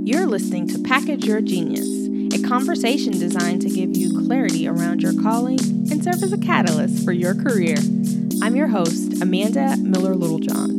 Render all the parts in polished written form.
You're listening to Package Your Genius, a conversation designed to give you clarity around your calling and serve as a catalyst for your career. I'm your host, Amanda Miller-Littlejohn.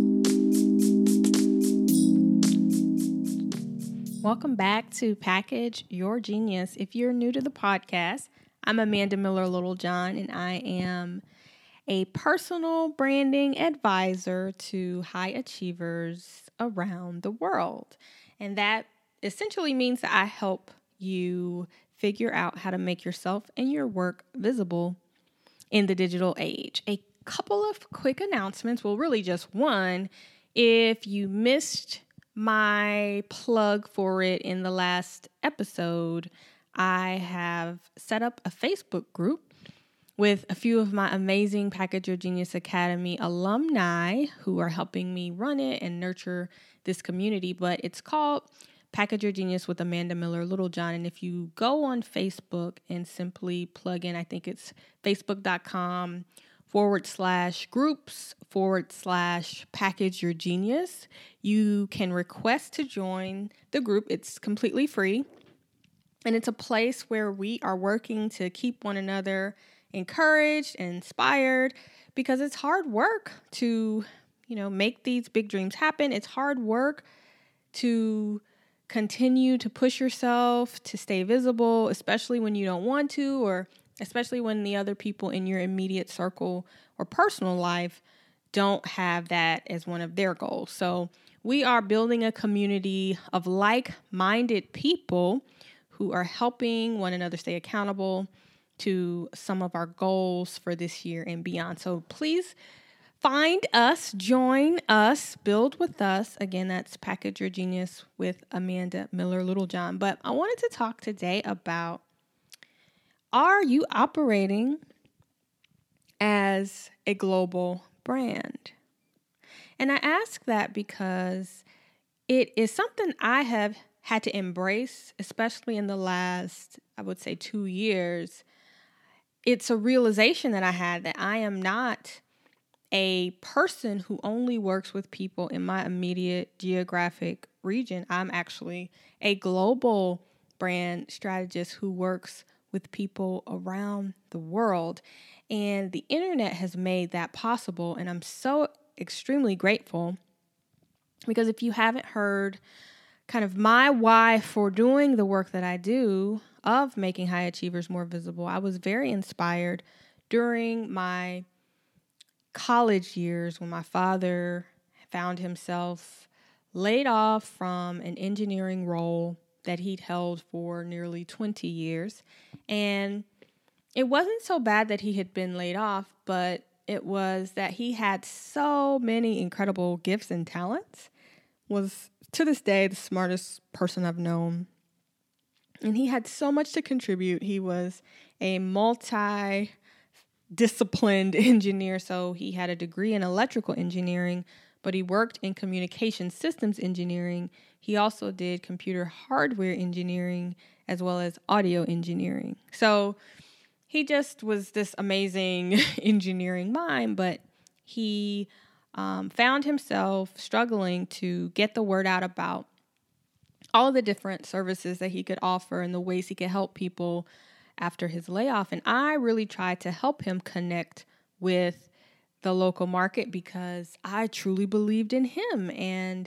Welcome back to Package Your Genius. If you're new to the podcast, I'm Amanda Miller-Littlejohn, and I am a personal branding advisor to high achievers around the world. And that essentially means that I help you figure out how to make yourself and your work visible in the digital age. A couple of quick announcements, well, really just one. If you missed my plug for it in the last episode, I have set up a Facebook group with a few of my amazing Package Your Genius Academy alumni who are helping me run it and nurture this community. But it's called Package Your Genius with Amanda Miller-Littlejohn. And if you go on Facebook and simply plug in, I think it's facebook.com/groups/Package Your Genius, you can request to join the group. It's completely free. And it's a place where we are working to keep one another encouraged and inspired, because it's hard work to, make these big dreams happen. It's hard work to continue to push yourself to stay visible, especially when you don't want to, or especially when the other people in your immediate circle or personal life don't have that as one of their goals. So we are building a community of like-minded people who are helping one another stay accountable to some of our goals for this year and beyond. So please find us, join us, build with us. Again, that's Package Your Genius with Amanda Miller-Littlejohn. But I wanted to talk today about, are you operating as a global brand? And I ask that because it is something I have had to embrace, especially in the last, I would say, 2 years. It's a realization that I had that I am not a person who only works with people in my immediate geographic region. I'm actually a global brand strategist who works with people around the world. And the internet has made that possible. And I'm so extremely grateful, because if you haven't heard kind of my why for doing the work that I do of making high achievers more visible, I was very inspired during my college years when my father found himself laid off from an engineering role that he'd held for nearly 20 years. And it wasn't so bad that he had been laid off, but it was that he had so many incredible gifts and talents, was to this day the smartest person I've known. And he had so much to contribute. He was a multi-disciplined engineer. So he had a degree in electrical engineering, but he worked in communication systems engineering. He also did computer hardware engineering as well as audio engineering. So he just was this amazing engineering mind, but he found himself struggling to get the word out about all the different services that he could offer and the ways he could help people after his layoff. And I really tried to help him connect with the local market because I truly believed in him. And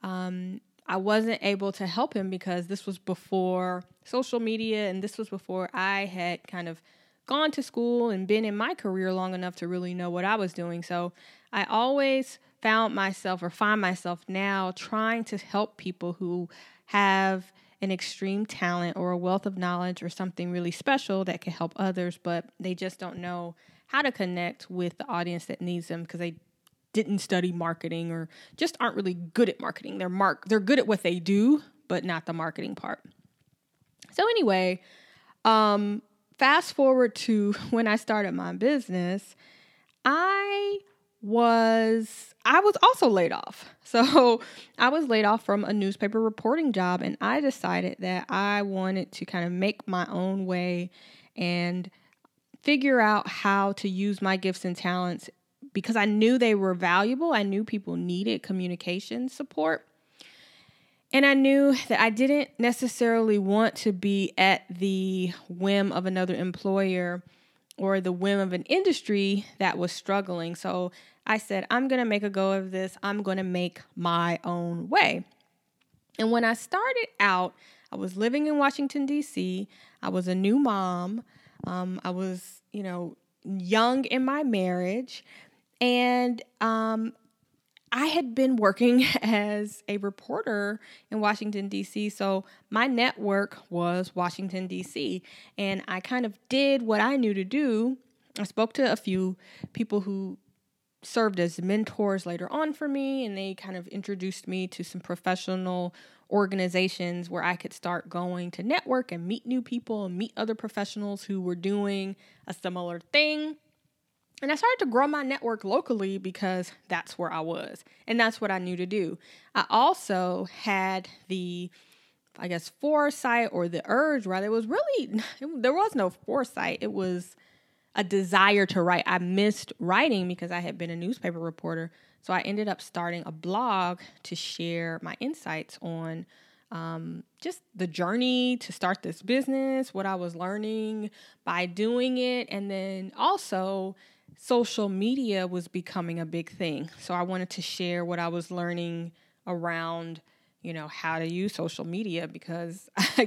I wasn't able to help him because this was before social media, and this was before I had kind of gone to school and been in my career long enough to really know what I was doing. So I always find myself now trying to help people who have an extreme talent or a wealth of knowledge or something really special that can help others, but they just don't know how to connect with the audience that needs them because they didn't study marketing or just aren't really good at marketing. They're good at what they do, but not the marketing part. So anyway, fast forward to when I started my business, I was also laid off. So I was laid off from a newspaper reporting job, and I decided that I wanted to kind of make my own way and figure out how to use my gifts and talents because I knew they were valuable. I knew people needed communication support. And I knew that I didn't necessarily want to be at the whim of another employer or the whim of an industry that was struggling. So I said, I'm going to make a go of this. I'm going to make my own way. And when I started out, I was living in Washington, D.C. I was a new mom. I was, young in my marriage. And I had been working as a reporter in Washington, D.C., so my network was Washington, D.C., and I kind of did what I knew to do. I spoke to a few people who served as mentors later on for me, and they kind of introduced me to some professional organizations where I could start going to network and meet new people and meet other professionals who were doing a similar thing. And I started to grow my network locally because that's where I was. And that's what I knew to do. I also had the, foresight or the urge, rather. There was no foresight. It was a desire to write. I missed writing because I had been a newspaper reporter. So I ended up starting a blog to share my insights on just the journey to start this business, what I was learning by doing it, and then also social media was becoming a big thing. So I wanted to share what I was learning around, how to use social media because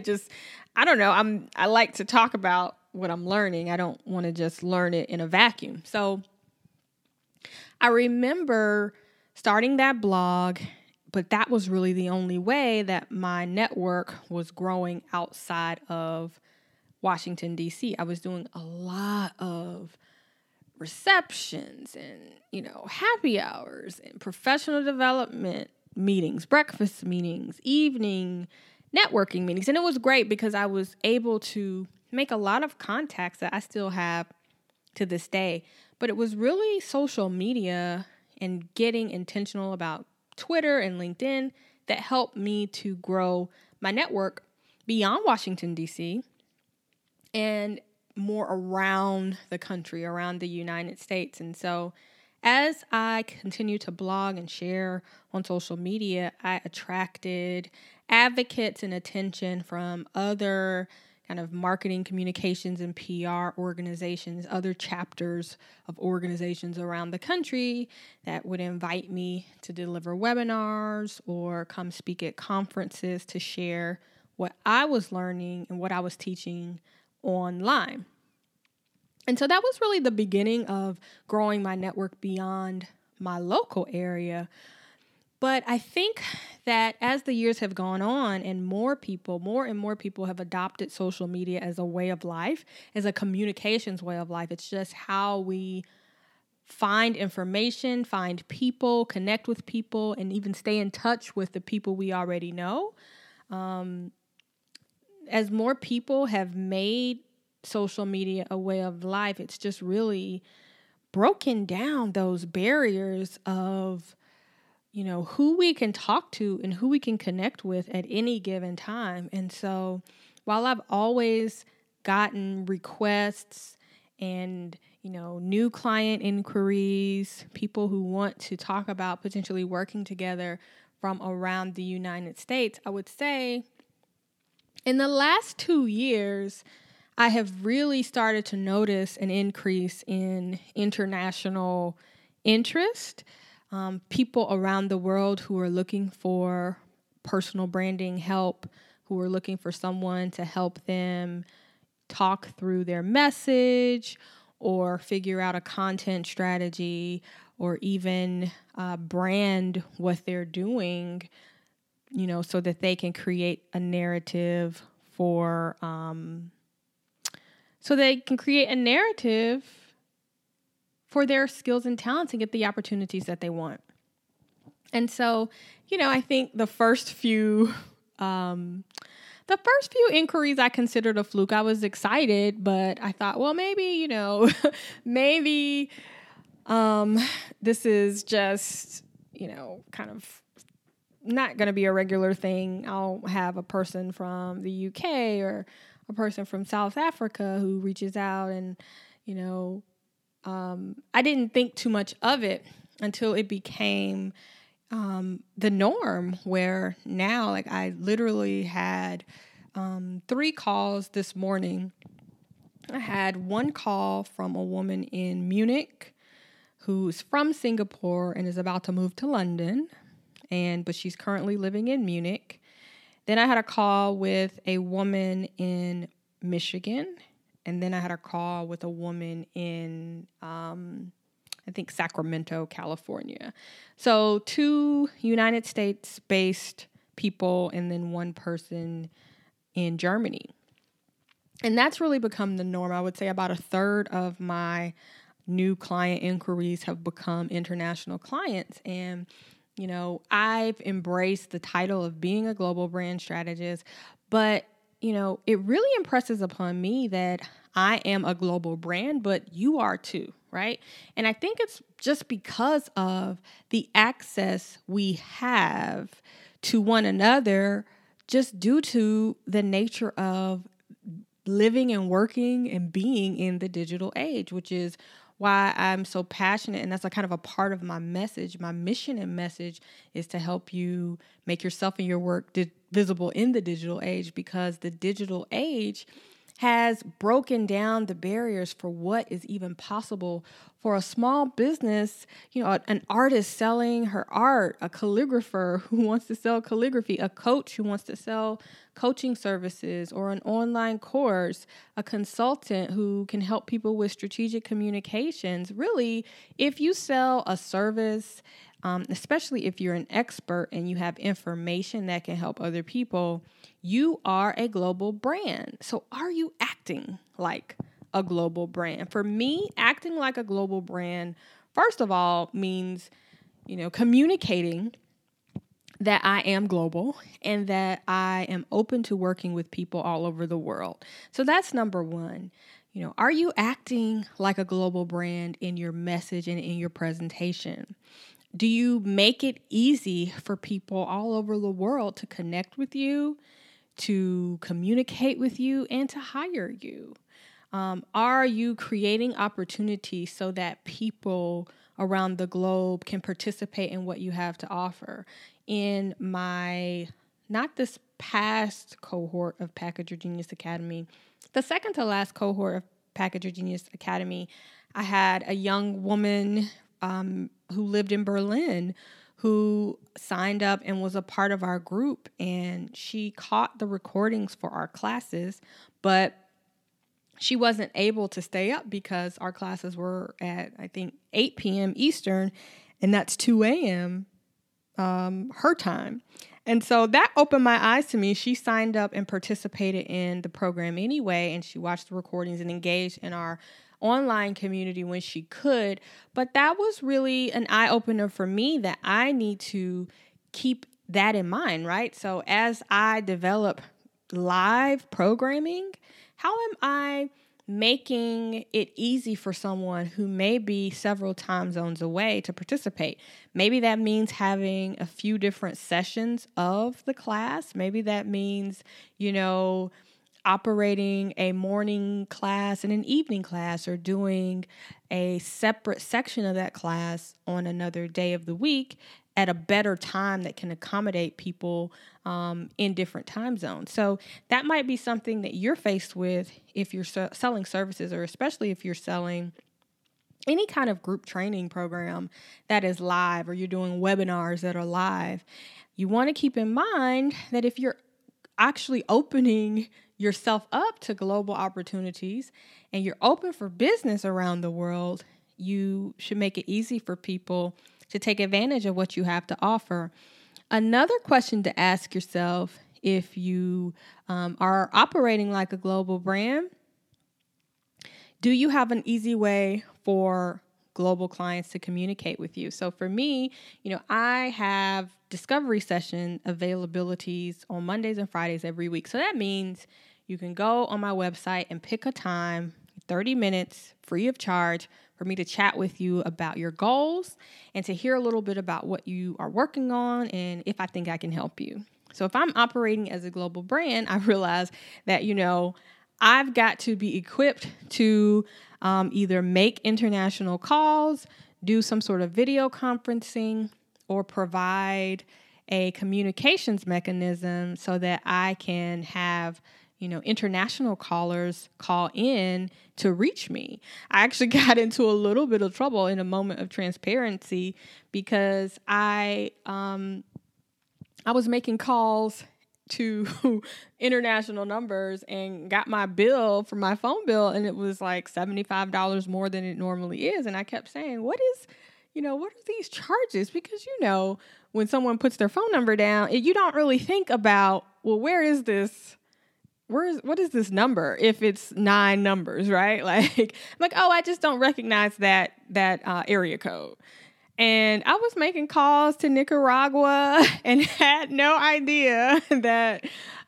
I like to talk about what I'm learning. I don't want to just learn it in a vacuum. So I remember starting that blog, but that was really the only way that my network was growing outside of Washington, D.C. I was doing a lot of receptions and, happy hours and professional development meetings, breakfast meetings, evening networking meetings. And it was great because I was able to make a lot of contacts that I still have to this day. But it was really social media and getting intentional about Twitter and LinkedIn that helped me to grow my network beyond Washington, D.C. and more around the country, around the United States. And so as I continue to blog and share on social media, I attracted advocates and attention from other kind of marketing, communications, and PR organizations, other chapters of organizations around the country that would invite me to deliver webinars or come speak at conferences to share what I was learning and what I was teaching online. And so that was really the beginning of growing my network beyond my local area. But I think that as the years have gone on and more and more people have adopted social media as a way of life, as a communications way of life, it's just how we find information, find people, connect with people, and even stay in touch with the people we already know. As more people have made social media a way of life, it's just really broken down those barriers of, who we can talk to and who we can connect with at any given time. And so while I've always gotten requests and, new client inquiries, people who want to talk about potentially working together from around the United States, I would say in the last 2 years, I have really started to notice an increase in international interest. People around the world who are looking for personal branding help, who are looking for someone to help them talk through their message or figure out a content strategy or even brand what they're doing, so that they can create a narrative for their skills and talents and get the opportunities that they want. And so, I think the first few inquiries I considered a fluke. I was excited, but I thought, well, maybe, maybe this is just, kind of not going to be a regular thing. I'll have a person from the UK or a person from South Africa who reaches out and, I didn't think too much of it until it became the norm, where now, like, I literally had 3 calls this morning. I had one call from a woman in Munich who's from Singapore and is about to move to London, but she's currently living in Munich. Then I had a call with a woman in Michigan, and then I had a call with a woman in I think Sacramento, California. So 2 United States-based people and then 1 person in Germany. And that's really become the norm. I would say about a third of my new client inquiries have become international clients. And, I've embraced the title of being a global brand strategist, but, it really impresses upon me that I am a global brand, but you are too, right? And I think it's just because of the access we have to one another, just due to the nature of living and working and being in the digital age, which is why I'm so passionate. And that's a kind of a part of my message. My mission and message is to help you make yourself and your work visible in the digital age, because the digital age has broken down the barriers for what is even possible for a small business, an artist selling her art, a calligrapher who wants to sell calligraphy, a coach who wants to sell coaching services or an online course, a consultant who can help people with strategic communications. Really, if you sell a service, especially if you're an expert and you have information that can help other people, you are a global brand. So are you acting like a global brand? For me, acting like a global brand, first of all, means, communicating that I am global and that I am open to working with people all over the world. So that's number one. Are you acting like a global brand in your message and in your presentation? Do you make it easy for people all over the world to connect with you, to communicate with you, and to hire you? Are you creating opportunities so that people around the globe can participate in what you have to offer? In not this past cohort of Packager Genius Academy, the second to last cohort of Packager Genius Academy, I had a young woman who lived in Berlin who signed up and was a part of our group, and she caught the recordings for our classes, but she wasn't able to stay up because our classes were at, I think, 8 p.m. Eastern, and that's 2 a.m. Her time. And so that opened my eyes to me. She signed up and participated in the program anyway, and she watched the recordings and engaged in our online community when she could. But that was really an eye-opener for me that I need to keep that in mind, right? So as I develop live programming, how am I making it easy for someone who may be several time zones away to participate? Maybe that means having a few different sessions of the class. Maybe that means, operating a morning class and an evening class, or doing a separate section of that class on another day of the week at a better time that can accommodate people in different time zones. So that might be something that you're faced with if you're selling services, or especially if you're selling any kind of group training program that is live, or you're doing webinars that are live. You want to keep in mind that if you're actually opening yourself up to global opportunities and you're open for business around the world, you should make it easy for people to take advantage of what you have to offer. Another question to ask yourself, if you are operating like a global brand, do you have an easy way for global clients to communicate with you? So for me, I have discovery session availabilities on Mondays and Fridays every week. So that means you can go on my website and pick a time, 30 minutes, free of charge, for me to chat with you about your goals and to hear a little bit about what you are working on and if I think I can help you. So if I'm operating as a global brand, I realize that, I've got to be equipped to either make international calls, do some sort of video conferencing, or provide a communications mechanism so that I can have, international callers call in to reach me. I actually got into a little bit of trouble in a moment of transparency because I was making calls to international numbers and got my bill for my phone bill, and it was like $75 more than it normally is. And I kept saying, what are these charges? Because, when someone puts their phone number down, you don't really think about, well, what is this number if it's 9 numbers, right? Like, I'm like, oh, I just don't recognize that area code. And I was making calls to Nicaragua and had no idea that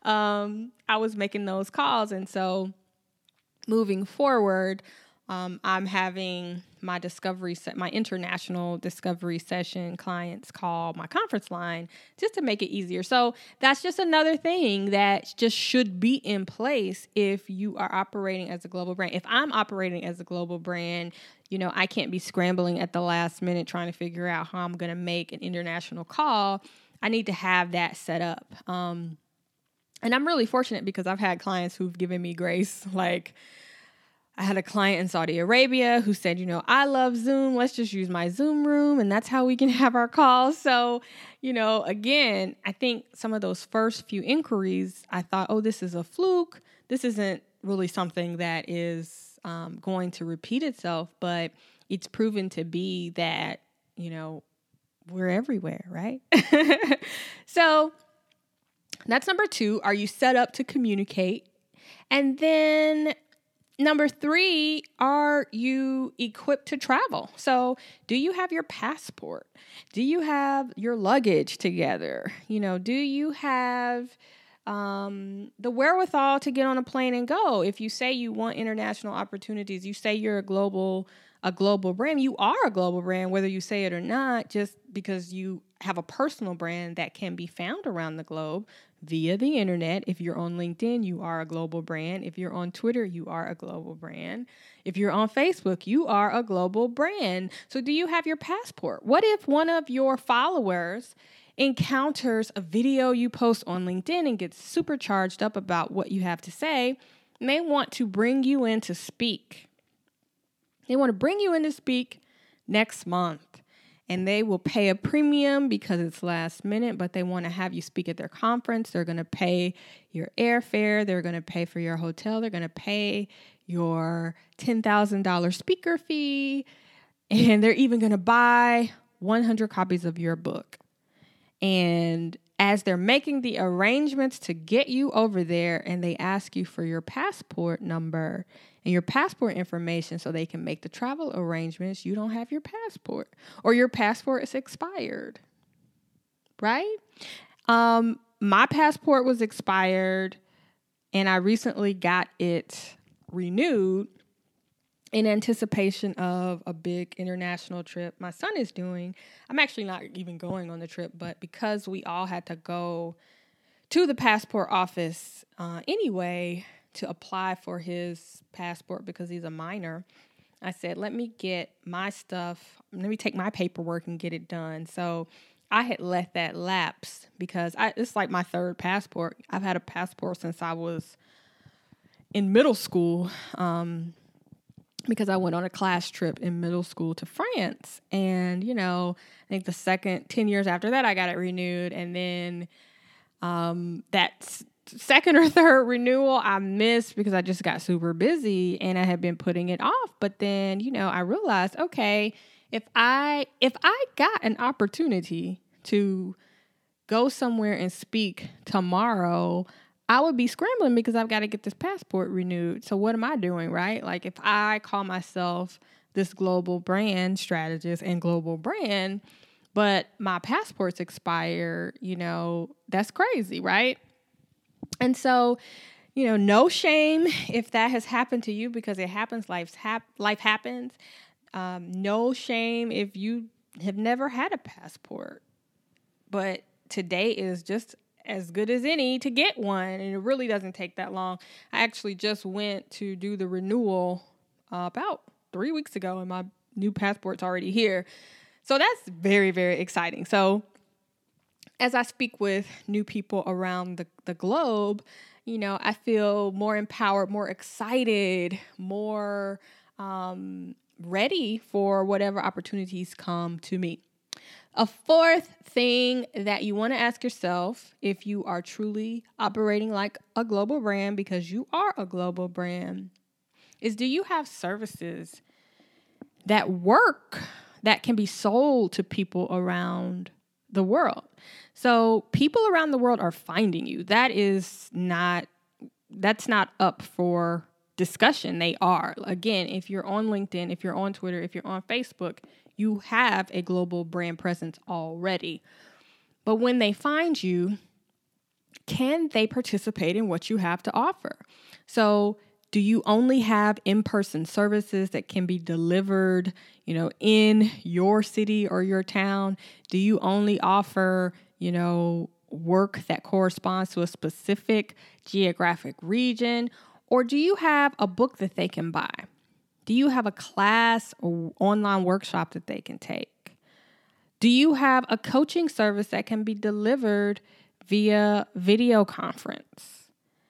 I was making those calls. And so moving forward, I'm having my international discovery session clients call my conference line just to make it easier. So that's just another thing that just should be in place if you are operating as a global brand. If I'm operating as a global brand, I can't be scrambling at the last minute trying to figure out how I'm going to make an international call. I need to have that set up. And I'm really fortunate because I've had clients who've given me grace. Like, I had a client in Saudi Arabia who said, I love Zoom. Let's just use my Zoom room. And that's how we can have our calls. So, again, I think some of those first few inquiries, I thought, oh, this is a fluke. This isn't really something that is going to repeat itself. But it's proven to be that, we're everywhere, right? So that's number 2. Are you set up to communicate? And then number 3, are you equipped to travel? So do you have your passport? Do you have your luggage together? Do you have the wherewithal to get on a plane and go? If you say you want international opportunities, you say you're a global brand, you are a global brand, whether you say it or not, just because you have a personal brand that can be found around the globe via the internet. If you're on LinkedIn, you are a global brand. If you're on Twitter, you are a global brand. If you're on Facebook, you are a global brand. So do you have your passport? What if one of your followers encounters a video you post on LinkedIn and gets super charged up about what you have to say, and they want to bring you in to speak? They want to bring you in to speak next month. And they will pay a premium because it's last minute, but they want to have you speak at their conference. They're going to pay your airfare. They're going to pay for your hotel. They're going to pay your $10,000 speaker fee. And they're even going to buy 100 copies of your book. And as they're making the arrangements to get you over there, and they ask you for your passport number and your passport information so they can make the travel arrangements, you don't have your passport, or your passport is expired, right? My passport was expired, and I recently got it renewed in anticipation of a big international trip my son is doing. I'm actually not even going on the trip, but because we all had to go to the passport office anyway to apply for his passport because he's a minor, I said, let me get my stuff, let me take my paperwork and get it done. So I had let that lapse because it's like my 3rd passport. I've had a passport since I was in middle school, because I went on a class trip in middle school to France. And, I think the 10 years after that, I got it renewed. And then that 2nd or 3rd renewal I missed because I just got super busy and I had been putting it off. But then, I realized, okay, if I got an opportunity to go somewhere and speak tomorrow, I would be scrambling because I've got to get this passport renewed. So what am I doing, right? Like, if I call myself this global brand strategist and global brand, but my passport's expired, that's crazy, right? And so, no shame if that has happened to you, because it happens. Life happens. No shame if you have never had a passport, but today is just as good as any to get one, and it really doesn't take that long. I actually just went to do the renewal about 3 weeks ago, and my new passport's already here. So that's very, very exciting. So as I speak with new people around the globe, I feel more empowered, more excited, more ready for whatever opportunities come to me. A fourth thing that you want to ask yourself if you are truly operating like a global brand, because you are a global brand, is do you have services that work that can be sold to people around the world? So people around the world are finding you. That's not up for discussion. They are. Again, if you're on LinkedIn, if you're on Twitter, if you're on Facebook, you have a global brand presence already. But when they find you, can they participate in what you have to offer? So do you only have in-person services that can be delivered, in your city or your town? Do you only offer, work that corresponds to a specific geographic region? Or do you have a book that they can buy? Do you have a class or online workshop that they can take? Do you have a coaching service that can be delivered via video conference?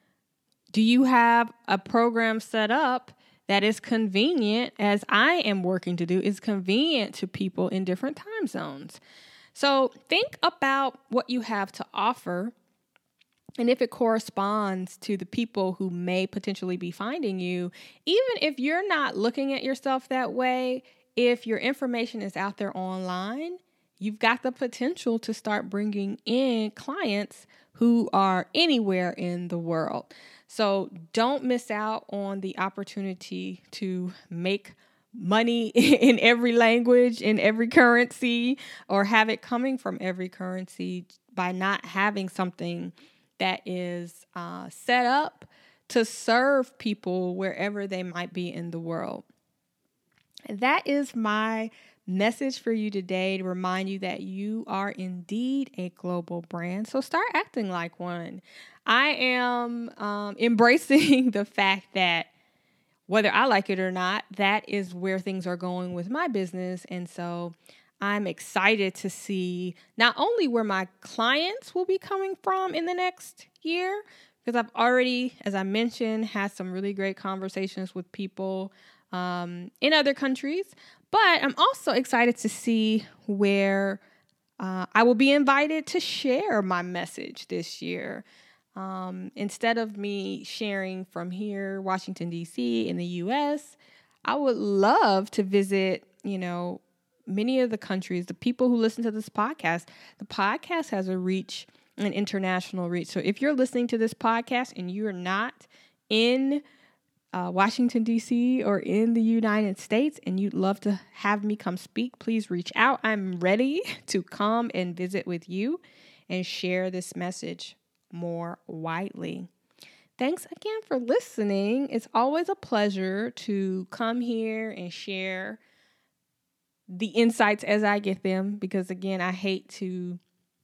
Do you have a program set up that is convenient, as I am working to do, is convenient to people in different time zones? So think about what you have to offer, and if it corresponds to the people who may potentially be finding you. Even if you're not looking at yourself that way, if your information is out there online, you've got the potential to start bringing in clients who are anywhere in the world. So don't miss out on the opportunity to make money in every language, in every currency, or have it coming from every currency by not having something that is set up to serve people wherever they might be in the world. And that is my message for you today, to remind you that you are indeed a global brand. So start acting like one. I am embracing the fact that whether I like it or not, that is where things are going with my business. And so I'm excited to see not only where my clients will be coming from in the next year, because I've already, as I mentioned, had some really great conversations with people in other countries, but I'm also excited to see where I will be invited to share my message this year. Instead of me sharing from here, Washington, D.C. in the U.S., I would love to visit, many of the countries, the people who listen to this podcast. The podcast has a reach, an international reach. So if you're listening to this podcast and you're not in Washington, D.C. or in the United States and you'd love to have me come speak, please reach out. I'm ready to come and visit with you and share this message more widely. Thanks again for listening. It's always a pleasure to come here and share the insights as I get them, because again, I hate to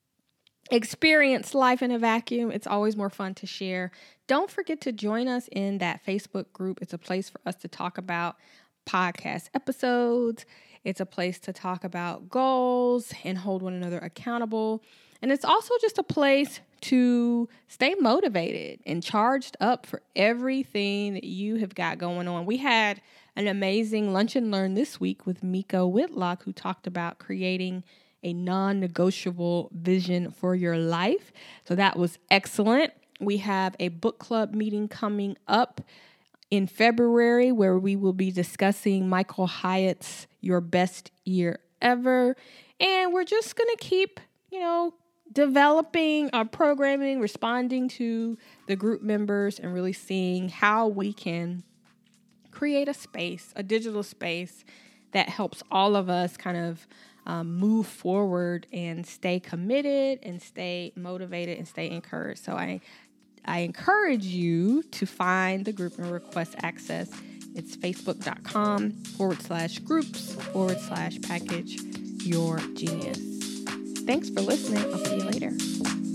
experience life in a vacuum. It's always more fun to share. Don't forget to join us in that Facebook group. It's a place for us to talk about podcast episodes. It's a place to talk about goals and hold one another accountable. And it's also just a place to stay motivated and charged up for everything that you have got going on. We had an amazing lunch and learn this week with Miko Whitlock, who talked about creating a non-negotiable vision for your life. So that was excellent. We have a book club meeting coming up in February where we will be discussing Michael Hyatt's Your Best Year Ever. And we're just going to keep, developing our programming, responding to the group members, and really seeing how we can create a space, a digital space that helps all of us kind of move forward and stay committed and stay motivated and stay encouraged. So I encourage you to find the group and request access. It's facebook.com/groups/package your genius. Thanks for listening. I'll see you later.